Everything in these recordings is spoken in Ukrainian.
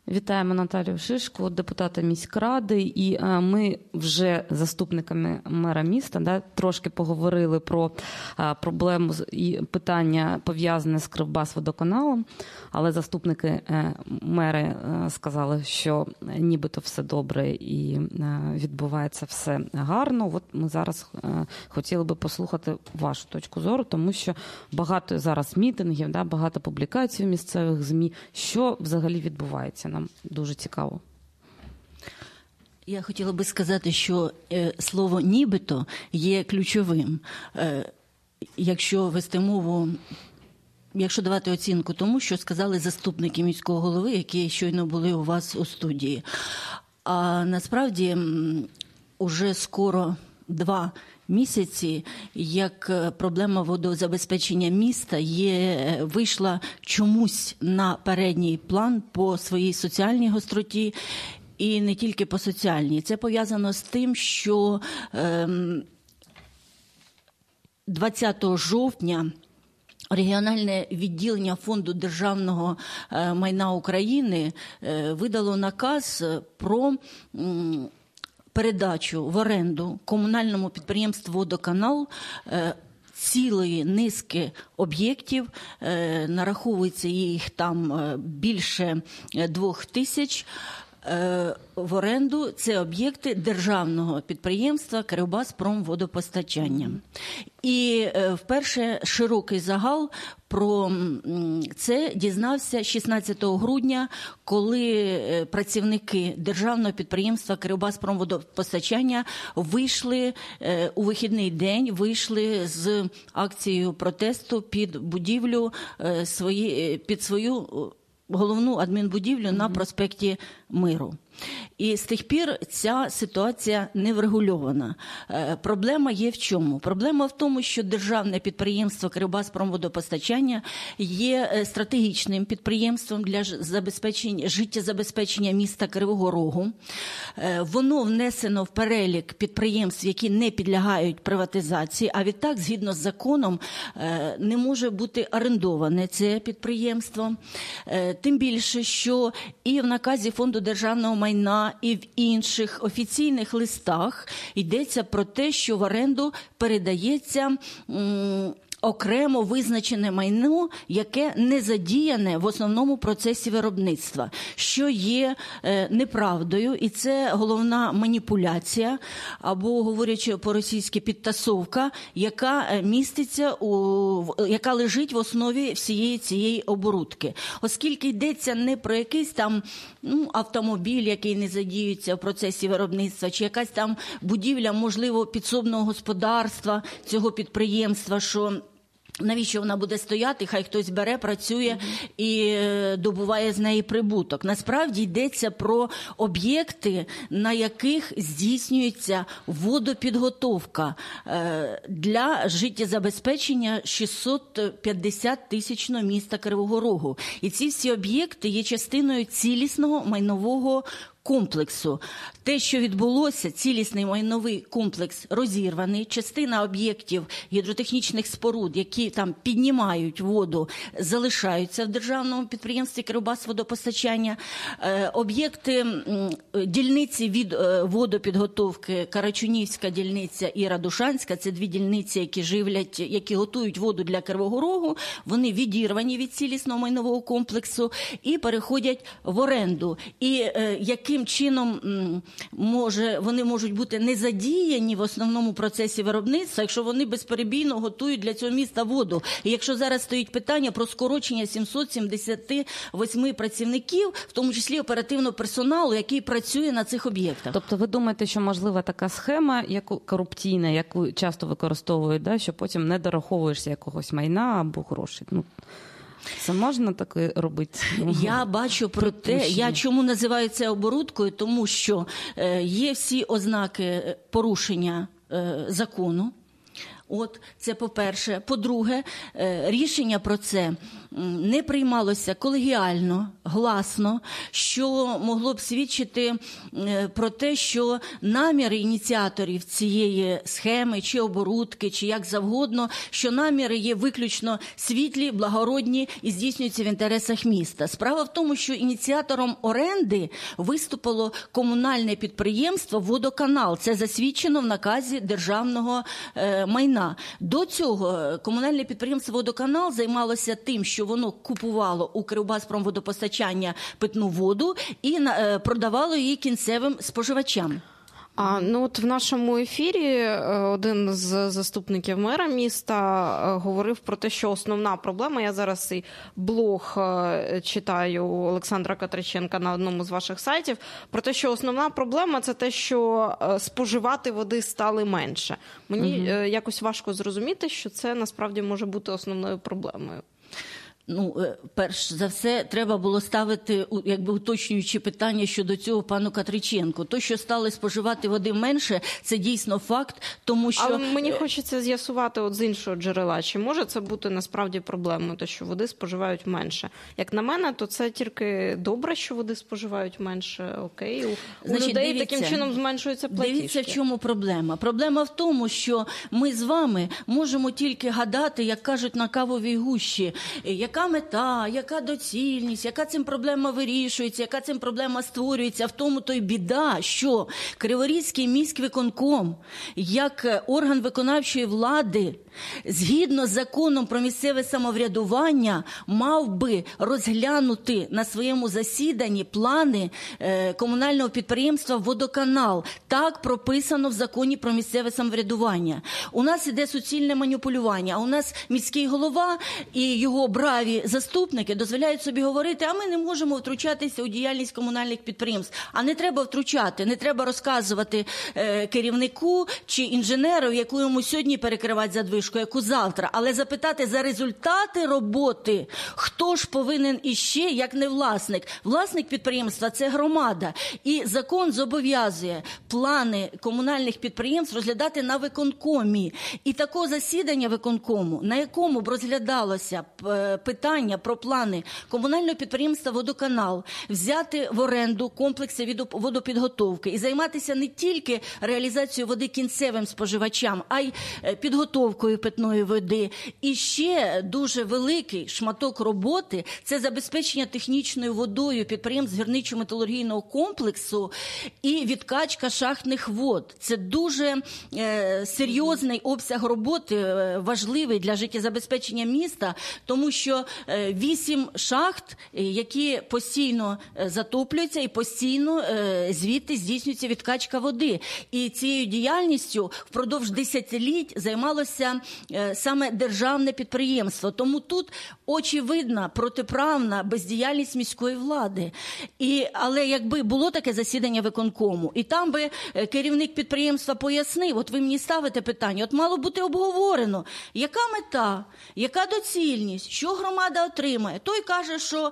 Вітаємо Наталію Шишку, депутата міськради, і ми вже заступниками мера міста трошки поговорили про проблему і питання, пов'язане з Кривбасводоканалом, але заступники мери сказали, що нібито все добре і відбувається все гарно. От ми зараз хотіли би послухати вашу точку зору, тому що багато зараз мітингів, багато публікацій у місцевих ЗМІ. Що взагалі відбувається? Нам дуже цікаво. Я хотіла би сказати, що слово «нібито» є ключовим. Якщо вести мову, якщо давати оцінку тому, що сказали заступники міського голови, які щойно були у вас у студії. А насправді уже скоро 2 місяці, як проблема водозабезпечення міста вийшла чомусь на передній план по своїй соціальній гостроті і не тільки по соціальній. Це пов'язано з тим, що 20 жовтня регіональне відділення Фонду державного майна України видало наказ про передачу в оренду комунальному підприємству «Водоканал» цілої низки об'єктів, нараховується їх там більше 2000, в оренду. Це об'єкти державного підприємства «Кривбаспромводопостачання». І вперше широкий загал про це дізнався 16 грудня, коли працівники державного підприємства «Кривбаспромводопостачання» вийшли у вихідний день, вийшли з акцією протесту під будівлю під свою головну адмінбудівлю на проспекті Миру. І з тих пір ця ситуація не врегульована. Проблема є в чому? Проблема в тому, що державне підприємство «Кривбаспромводопостачання» є стратегічним підприємством для життєзабезпечення міста Кривого Рогу. Воно внесено в перелік підприємств, які не підлягають приватизації, а відтак, згідно з законом, не може бути орендоване це підприємство. Тим більше, що і в наказі Фонду державного майна, і в інших офіційних листах йдеться про те, що в оренду передається окремо визначене майно, яке не задіяне в основному процесі виробництва, що є неправдою, і це головна маніпуляція, або, говорячи по-російськи, підтасовка, яка міститься, яка лежить в основі всієї цієї оборудки. Оскільки йдеться не про якийсь там автомобіль, який не задіюється в процесі виробництва, чи якась там будівля, можливо, підсобного господарства цього підприємства, що навіщо вона буде стояти, хай хтось бере, працює і добуває з неї прибуток. Насправді йдеться про об'єкти, на яких здійснюється водопідготовка для життєзабезпечення 650-тисячного міста Кривого Рогу. І ці всі об'єкти є частиною цілісного майнового комплексу. Те, що відбулося, цілісний майновий комплекс розірваний, частина об'єктів гідротехнічних споруд, які там піднімають воду, залишаються в державному підприємстві «Кривбасводопостачання». Об'єкти дільниці від водопідготовки, Карачунівська дільниця і Радушанська, це 2 дільниці, які готують воду для Кривого Рогу, вони відірвані від цілісного майнового комплексу і переходять в оренду. І яким чином вони можуть бути не задіяні в основному процесі виробництва, якщо вони безперебійно готують для цього міста воду. І якщо зараз стоїть питання про скорочення 778 працівників, в тому числі оперативного персоналу, який працює на цих об'єктах. Тобто ви думаєте, що можлива така схема, корупційна, яку часто використовують, що потім не дораховуєшся якогось майна або грошей? Це можна таке робити? Я бачу про те, я чому називаю це оборудкою, тому що є всі ознаки порушення закону. От, це по-перше. По-друге, рішення про це не приймалося колегіально, гласно, що могло б свідчити про те, що наміри ініціаторів цієї схеми, чи оборудки, чи як завгодно, що наміри є виключно світлі, благородні і здійснюються в інтересах міста. Справа в тому, що ініціатором оренди виступило комунальне підприємство «Водоканал». Це засвідчено в наказі державного майна. До цього комунальне підприємство «Водоканал» займалося тим, що воно купувало у «Кривбаспромводопостачання» питну воду і продавало її кінцевим споживачам. От в нашому ефірі один з заступників мера міста говорив про те, що основна проблема, я зараз і блог читаю Олександра Катриченка на одному з ваших сайтів, про те, що основна проблема – це те, що споживати води стали менше. Мені якось важко зрозуміти, що це насправді може бути основною проблемою. Перш за все, треба було ставити, уточнюючи питання щодо цього пану Катриченку. То, що стали споживати води менше, це дійсно факт, тому що... Але мені хочеться з'ясувати з іншого джерела, чи може це бути насправді проблемою, те, що води споживають менше. Як на мене, то це тільки добре, що води споживають менше, окей. У людей таким чином зменшуються платіжки. Дивіться, в чому проблема. Проблема в тому, що ми з вами можемо тільки гадати, як кажуть на кавовій гущі, яка мета, яка доцільність, яка цим проблема вирішується, яка цим проблема створюється. В тому то й біда, що Криворізький міськвиконком, як орган виконавчої влади, згідно з законом про місцеве самоврядування, мав би розглянути на своєму засіданні плани комунального підприємства «Водоканал». Так прописано в законі про місцеве самоврядування. У нас іде суцільне маніпулювання, а у нас міський голова і його браві заступники дозволяють собі говорити, а ми не можемо втручатися у діяльність комунальних підприємств. А не треба втручати, не треба розказувати керівнику чи інженеру, яку йому сьогодні перекривати задвижку, яку завтра, але запитати за результати роботи, хто ж повинен іще, як не власник. Власник підприємства – це громада. І закон зобов'язує плани комунальних підприємств розглядати на виконкомі. І такого засідання виконкому, на якому б розглядалося питання про плани комунального підприємства «Водоканал», взяти в оренду комплекси водопідготовки і займатися не тільки реалізацією води кінцевим споживачам, а й підготовкою питної води. І ще дуже великий шматок роботи – це забезпечення технічною водою підприємств гірничо-металургійного комплексу і відкачка шахтних вод. Це дуже серйозний обсяг роботи, важливий для життєзабезпечення міста, тому що 8 шахт, які постійно затоплюються і постійно звідти здійснюється відкачка води. І цією діяльністю впродовж десятиліть займалося саме державне підприємство. Тому тут очевидна протиправна бездіяльність міської влади. Але якби було таке засідання виконкому, і там би керівник підприємства пояснив, от ви мені ставите питання, от мало бути обговорено, яка мета, яка доцільність, що громада отримає. Той каже, що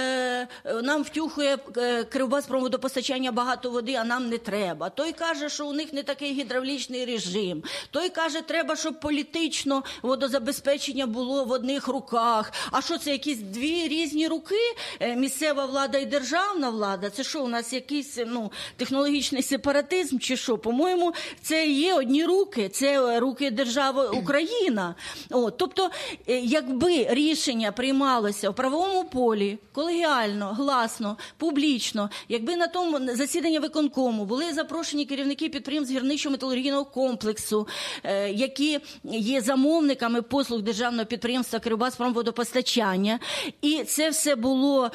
нам втюхує Кривбаспромводопостачання багато води, а нам не треба. Той каже, що у них не такий гідравлічний режим. Той каже, треба, щоб політично водозабезпечення було в одних руках. А що це, якісь дві різні руки? Місцева влада і державна влада? Це що, у нас якийсь технологічний сепаратизм чи що? По-моєму, це є одні руки. Це руки держави Україна. Тобто, якби рішення приймалося в правовому полі, колегіально, гласно, публічно, якби на тому засіданні виконкому були запрошені керівники підприємств гірничо-металургійного комплексу, які є замовниками послуг державного підприємства Кривбаспромводопостачання, і це все було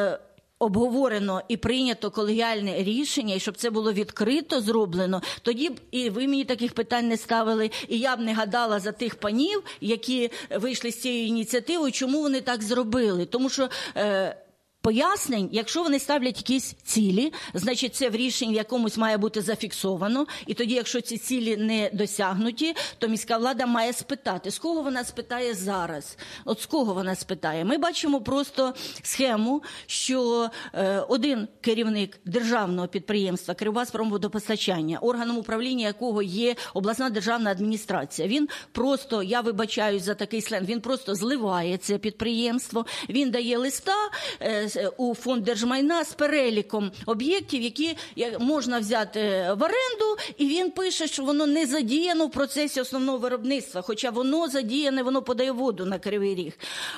обговорено і прийнято колегіальне рішення, і щоб це було відкрито зроблено, тоді б і ви мені таких питань не ставили, і я б не гадала за тих панів, які вийшли з цією ініціативою, чому вони так зробили. Тому що пояснень, якщо вони ставлять якісь цілі, значить це в рішенні в якомусь має бути зафіксовано, і тоді, якщо ці цілі не досягнуті, то міська влада має спитати. З кого вона спитає зараз? От з кого вона спитає? Ми бачимо просто схему, що один керівник державного підприємства «Кривбаспромводопостачання», органом управління якого є обласна державна адміністрація, він просто, я вибачаюсь за такий сленг, він просто зливає це підприємство, він дає листа у фонд держмайна з переліком об'єктів, які можна взяти в оренду, і він пише, що воно не задіяно в процесі основного виробництва, хоча воно задіяне, воно подає воду на Кривий Ріг.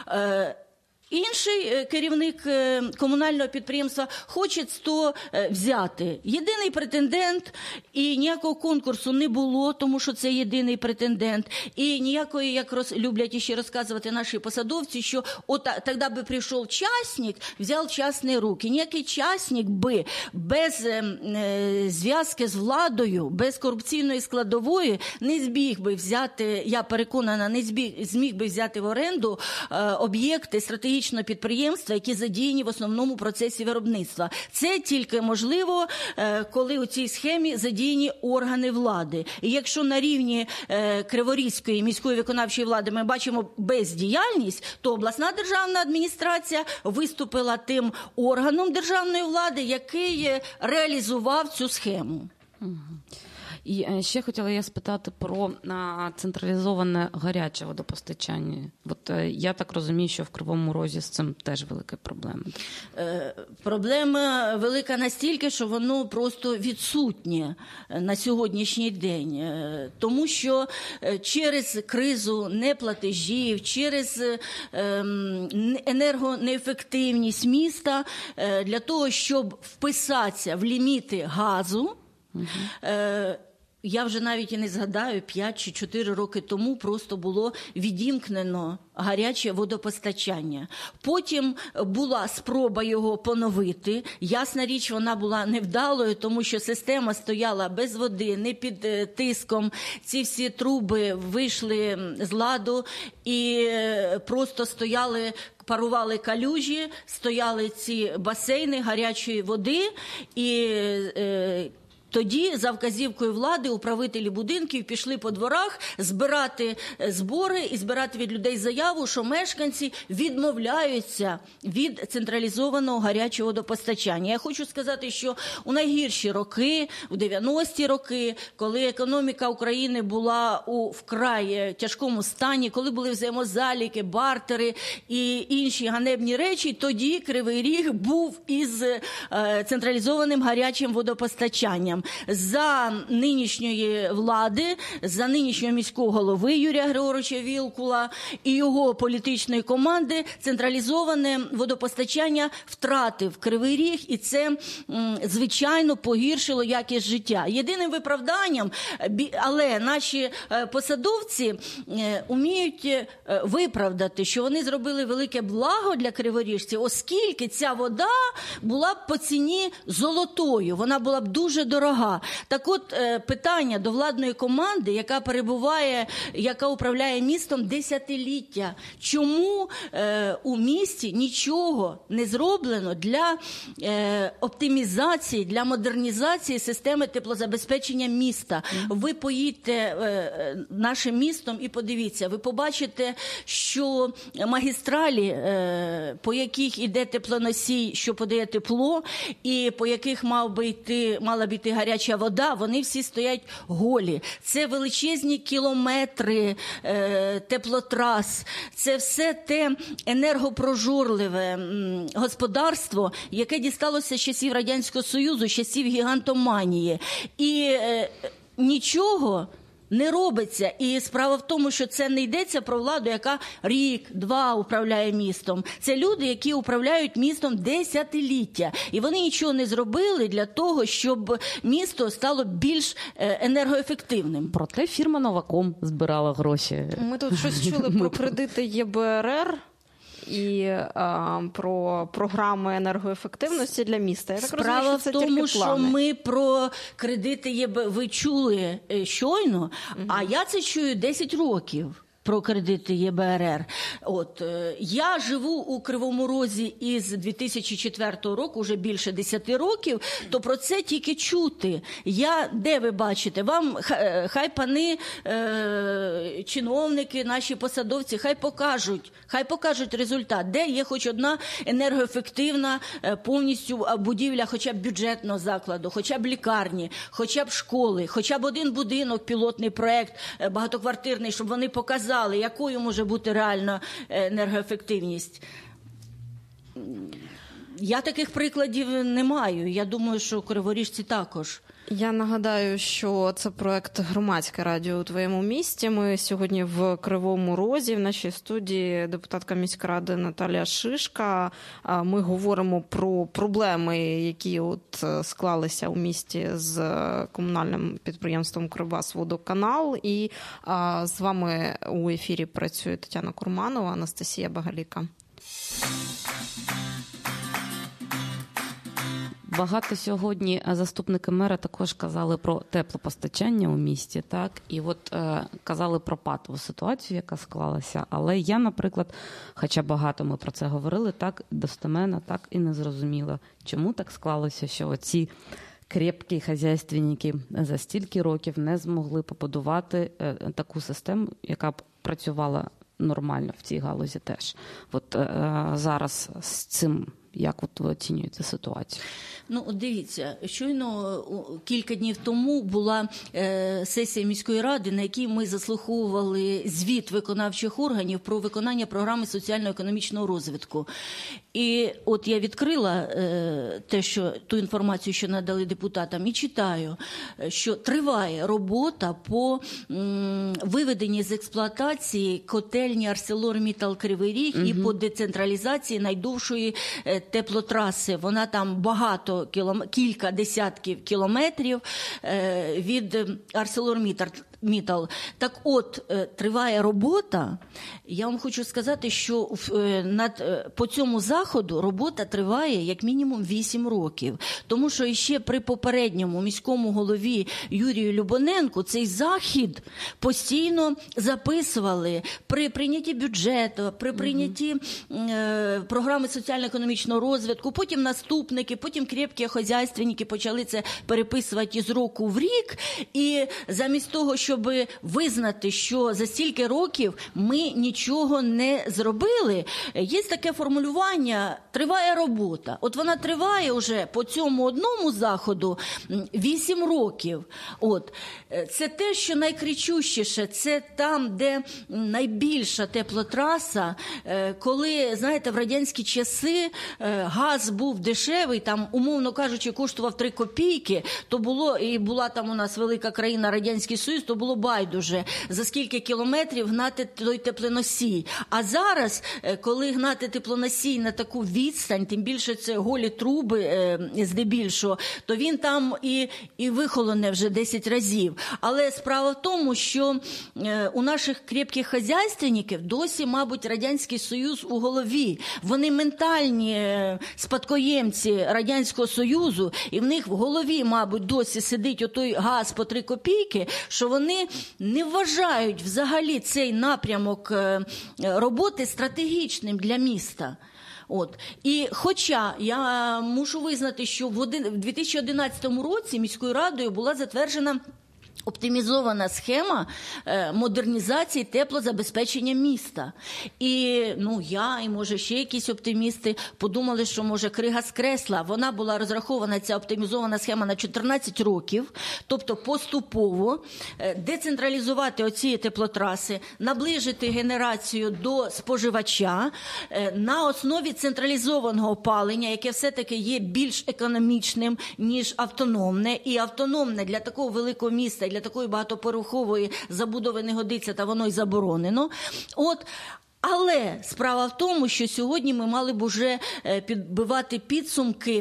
Інший керівник комунального підприємства хоче 100 взяти. Єдиний претендент, і ніякого конкурсу не було, тому що це єдиний претендент. І ніякої, як люблять іще розказувати наші посадовці, що тоді би прийшов частник, взяв частні руки. Ніякий частник би без зв'язки з владою, без корупційної складової не зміг би взяти, я переконана, не зміг би взяти в оренду об'єкти стратегічного підприємства, які задіяні в основному процесі виробництва. Це тільки можливо, коли у цій схемі задіяні органи влади. І якщо на рівні Криворізької міської виконавчої влади ми бачимо бездіяльність, то обласна державна адміністрація виступила тим органом державної влади, який реалізував цю схему. І ще хотіла я спитати про централізоване гаряче водопостачання. От я так розумію, що в Кривому Розі з цим теж велика проблема. Проблема велика настільки, що воно просто відсутнє на сьогоднішній день. Тому що через кризу неплатежів, через енергонеефективність міста, для того, щоб вписатися в ліміти газу, я вже навіть і не згадаю, 5 чи 4 роки тому просто було відімкнено гаряче водопостачання. Потім була спроба його поновити. Ясна річ, вона була невдалою, тому що система стояла без води, не під тиском. Ці всі труби вийшли з ладу і просто стояли, парували калюжі, стояли ці басейни гарячої води, і тоді за вказівкою влади управителі будинків пішли по дворах збирати збори і збирати від людей заяву, що мешканці відмовляються від централізованого гарячого водопостачання. Я хочу сказати, що у найгірші роки, у 90-ті роки, коли економіка України була у вкрай тяжкому стані, коли були взаємозаліки, бартери і інші ганебні речі, тоді Кривий Ріг був із централізованим гарячим водопостачанням. За нинішньої влади, за нинішнього міського голови Юрія Григоровича Вілкула і його політичної команди централізоване водопостачання втратив Кривий Ріг, і це, звичайно, погіршило якість життя. Єдиним виправданням, але наші посадовці уміють виправдати, що вони зробили велике благо для криворіжців, оскільки ця вода була б по ціні золотою, вона була б дуже дорога. Так от, питання до владної команди, яка перебуває, яка управляє містом десятиліття. Чому у місті нічого не зроблено для оптимізації, для модернізації системи теплозабезпечення міста? Ви поїдьте нашим містом і подивіться, ви побачите, що магістралі, по яких іде теплоносій, що подає тепло, і по яких мала б йти гаряча вода, вони всі стоять голі. Це величезні кілометри теплотрас. Це все те енергопрожорливе господарство, яке дісталося з часів Радянського Союзу, з часів гігантоманії. І нічого не робиться. І справа в тому, що це не йдеться про владу, яка рік-два управляє містом. Це люди, які управляють містом десятиліття. І вони нічого не зробили для того, щоб місто стало більш енергоефективним. Проте фірма «Новаком» збирала гроші. Ми тут щось чули про кредити ЄБРР і про програми енергоефективності для міста. Я так Справа розумію, що це в тому, що ми про кредити ви чули щойно, а я це чую 10 років. про кредити ЄБРР. Я живу у Кривому Розі із 2004 року, вже більше 10 років, то про це тільки чути. Де ви бачите? Вам хай пани чиновники, наші посадовці, хай покажуть результат. Де є хоч одна енергоефективна повністю будівля хоча б бюджетного закладу, хоча б лікарні, хоча б школи, хоча б один будинок, пілотний проект багатоквартирний, щоб вони показали, якою може бути реальна енергоефективність. Я таких прикладів не маю. Я думаю, що криворіжці також. Я нагадаю, що це проект «Громадське радіо у твоєму місті». Ми сьогодні в Кривому Розі, в нашій студії депутатка міськради Наталія Шишка. Ми говоримо про проблеми, які склалися у місті з комунальним підприємством «Кривбасводоканал». І з вами у ефірі працює Тетяна Курманова, Анастасія Багаліка. Багато сьогодні заступники мера також казали про теплопостачання у місті, так, і казали про патову ситуацію, яка склалася. Але я, наприклад, хоча багато ми про це говорили, так достеменно, так і не зрозуміла, чому так склалося, що оці крепкі хазяйственники за стільки років не змогли побудувати таку систему, яка б працювала нормально в цій галузі теж. Зараз з цим як ви оцінюєте ситуацію? Дивіться, щойно кілька днів тому була сесія міської ради, на якій ми заслуховували звіт виконавчих органів про виконання програми соціально-економічного розвитку. І я відкрила ту інформацію, що надали депутатам, і читаю, що триває робота по виведенні з експлуатації котельні ArcelorMittal Кривий Ріг і по децентралізації найдовшої теплотраси. Вона там кілька десятків кілометрів від ArcelorMittal. Так триває робота. Я вам хочу сказати, що по цьому заходу робота триває як мінімум 8 років. Тому що ще при попередньому міському голові Юрію Любоненку цей захід постійно записували при прийнятті бюджету, при прийнятті програми соціально-економічного розвитку, потім наступники, потім крепкі хозяйственники почали це переписувати із року в рік, і замість того, щоб визнати, що за стільки років ми нічого не зробили, є таке формулювання «триває робота». Вона триває вже по цьому одному заходу 8 років. Це те, що найкричущіше, це там, де найбільша теплотраса, коли, знаєте, в радянські часи газ був дешевий, там, умовно кажучи, коштував 3 копійки, то було, і була там у нас велика країна Радянський Союз, то було байдуже, за скільки кілометрів гнати той теплоносій. А зараз, коли гнати теплоносій на таку відстань, тим більше це голі труби здебільшого, то він там і вихолоне вже 10 разів. Але справа в тому, що у наших крепких хазяйственників досі, мабуть, Радянський Союз у голові. Вони ментальні спадкоємці Радянського Союзу, і в них в голові, мабуть, досі сидить отой газ по 3 копійки, що вони не вважають взагалі цей напрямок роботи стратегічним для міста. І хоча я мушу визнати, що в 2011 році міською радою була затверджена оптимізована схема модернізації теплозабезпечення міста. І я, і може ще якісь оптимісти подумали, що може крига скресла. Вона була розрахована, ця оптимізована схема, на 14 років, тобто поступово децентралізувати оці теплотраси, наближити генерацію до споживача на основі централізованого опалення, яке все-таки є більш економічним, ніж автономне. І автономне для такого великого міста, для такої багатоповерхової забудови не годиться, та воно й заборонено. Але справа в тому, що сьогодні ми мали б уже підбивати підсумки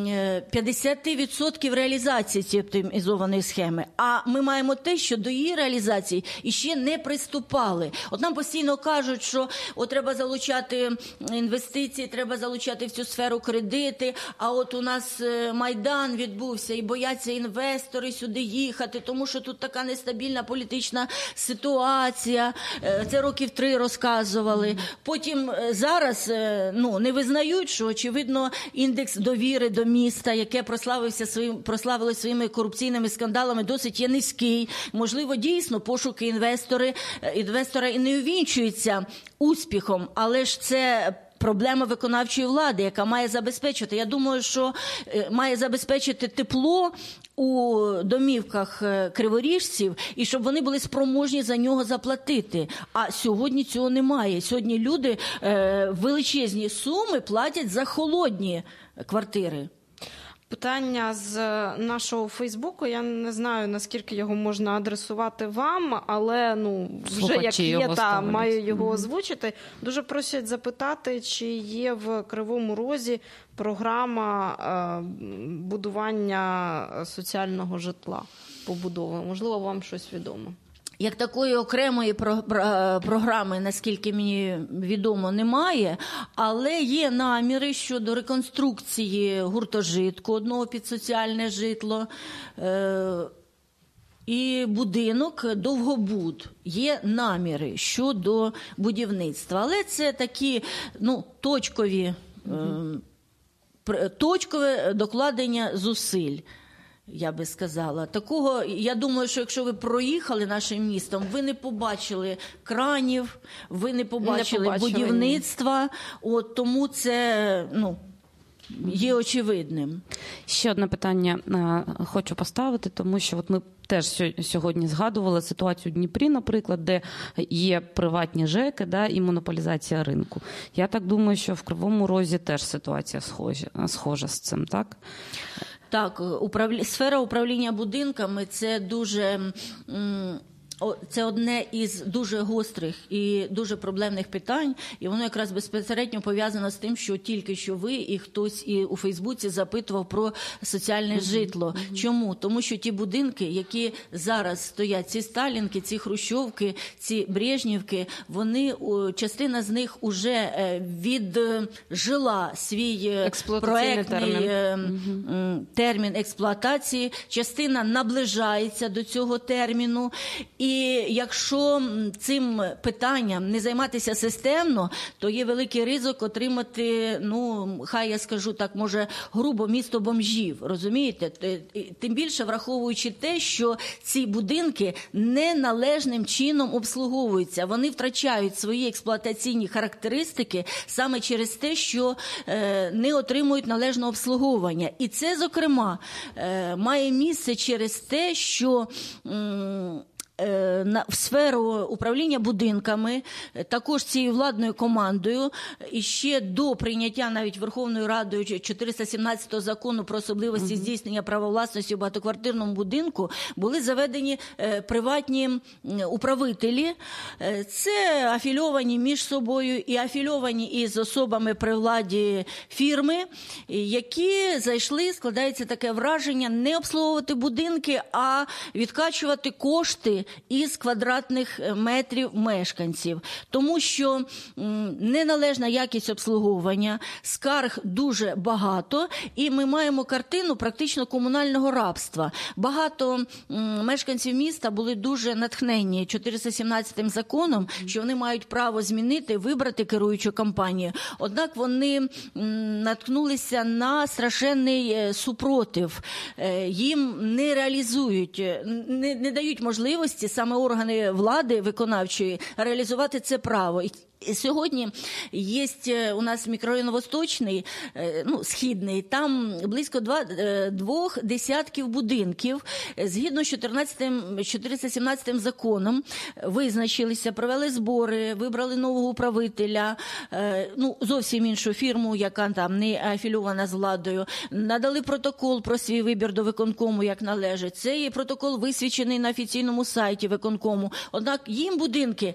50% реалізації цієї оптимізованої схеми. А ми маємо те, що до її реалізації іще не приступали. От нам постійно кажуть, що треба залучати інвестиції, треба залучати в цю сферу кредити, а от у нас Майдан відбувся і бояться інвестори сюди їхати, тому що тут така нестабільна політична ситуація. Це років 3 розказували. Потім зараз не визнають, що, очевидно, індекс довіри до міста, яке прославилось своїми корупційними скандалами, досить є низький. Можливо, дійсно, пошуки інвестора і не увінчуються успіхом, але ж це проблема виконавчої влади, яка має забезпечити. Я думаю, що має забезпечити тепло у домівках криворіжців, і щоб вони були спроможні за нього заплатити. А сьогодні цього немає. Сьогодні люди величезні суми платять за холодні квартири. Питання з нашого Фейсбуку, я не знаю, наскільки його можна адресувати вам, але вже як є, маю його озвучити. Дуже просять запитати, чи є в Кривому Розі програма будування соціального житла, побудови. Можливо, вам щось відомо? Як такої окремої програми, наскільки мені відомо, немає, але є наміри щодо реконструкції гуртожитку одного під соціальне житло і будинок «Довгобуд». Є наміри щодо будівництва, але це такі точкове докладення зусиль. Я би сказала. Такого, я думаю, що якщо ви проїхали нашим містом, ви не побачили кранів, ви не побачили будівництва, тому це, є очевидним. Ще одне питання хочу поставити, тому що ми теж сьогодні згадували ситуацію в Дніпрі, наприклад, де є приватні ЖЕКи, і монополізація ринку. Я так думаю, що в Кривому Розі теж ситуація схожа з цим, так? Так, сфера управління будинками – це одне із дуже гострих і дуже проблемних питань, і воно якраз безпосередньо пов'язано з тим, що тільки що ви і хтось і у Фейсбуці запитував про соціальне житло. Чому? Тому що ті будинки, які зараз стоять, ці Сталінки, ці Хрущовки, ці Брежнівки, частина з них уже віджила свій проектний термін експлуатації, частина наближається до цього терміну. І якщо цим питанням не займатися системно, то є великий ризик отримати, хай я скажу так, може, грубо, місто бомжів, розумієте? Тим більше враховуючи те, що ці будинки неналежним чином обслуговуються. Вони втрачають свої експлуатаційні характеристики саме через те, що не отримують належного обслуговування. І це, зокрема, має місце через те, що в сферу управління будинками, також цією владною командою, і ще до прийняття навіть Верховною Радою 417 закону про особливості здійснення права власності у багатоквартирному будинку були заведені приватні управителі. Це афільовані між собою і афільовані із особами при владі фірми, які зайшли, складається таке враження, не обслуговувати будинки, а відкачувати кошти із квадратних метрів мешканців. Тому що неналежна якість обслуговування, скарг дуже багато, і ми маємо картину практично комунального рабства. Багато мешканців міста були дуже натхнені 417 законом, що вони мають право змінити, вибрати керуючу компанію. Однак вони наткнулися на страшенний супротив. Їм не реалізують, не дають можливості саме органи влади виконавчої реалізувати це право. Сьогодні є у нас мікрорайон Восточний, Східний, там близько 2 десятків будинків. Згідно з 417 законом визначилися, провели збори, вибрали нового управителя, зовсім іншу фірму, яка там не афільована з владою, надали протокол про свій вибір до виконкому, як належить. Цей протокол висвічений на офіційному сайті виконкому. Однак їм будинки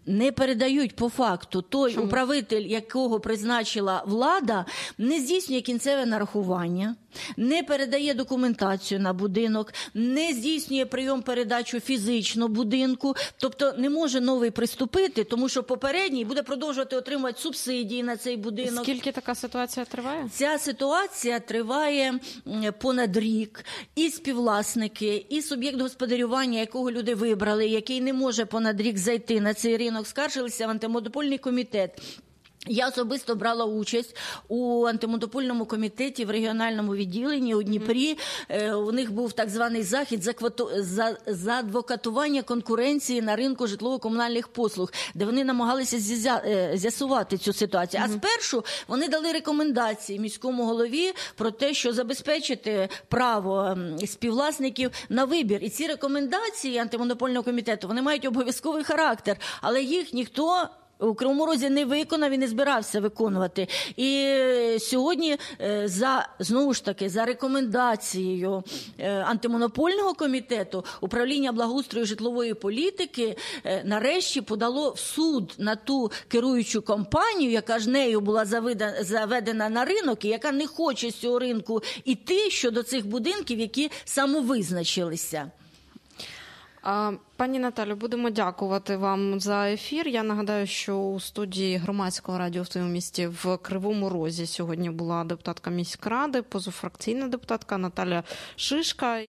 не передають по факту. Той управитель, якого призначила влада, не здійснює кінцеве нарахування, не передає документацію на будинок, не здійснює прийом-передачу фізично будинку, тобто не може новий приступити, тому що попередній буде продовжувати отримувати субсидії на цей будинок. Скільки така ситуація триває? Ця ситуація триває понад рік. І співвласники, і суб'єкт господарювання, якого люди вибрали, який не може понад рік зайти на цей ринок, скаржилися в антимонопольний комітет. Я особисто брала участь у антимонопольному комітеті в регіональному відділенні у Дніпрі. У них був так званий захід за адвокатування конкуренції на ринку житлово-комунальних послуг, де вони намагалися з'ясувати цю ситуацію. А спершу вони дали рекомендації міському голові про те, що забезпечити право співвласників на вибір. І ці рекомендації антимонопольного комітету, вони мають обов'язковий характер, але їх ніхто у Кривому Розі не виконав і не збирався виконувати. І сьогодні, знову ж таки, за рекомендацією антимонопольного комітету, управління благоустрою житлової політики нарешті подало в суд на ту керуючу компанію, яка ж нею була заведена на ринок і яка не хоче з цього ринку йти щодо цих будинків, які самовизначилися. Пані Наталю, будемо дякувати вам за ефір. Я нагадаю, що у студії громадського радіо в твоєму місті в Кривому Розі сьогодні була депутатка міськради, позафракційна депутатка Наталя Шишка.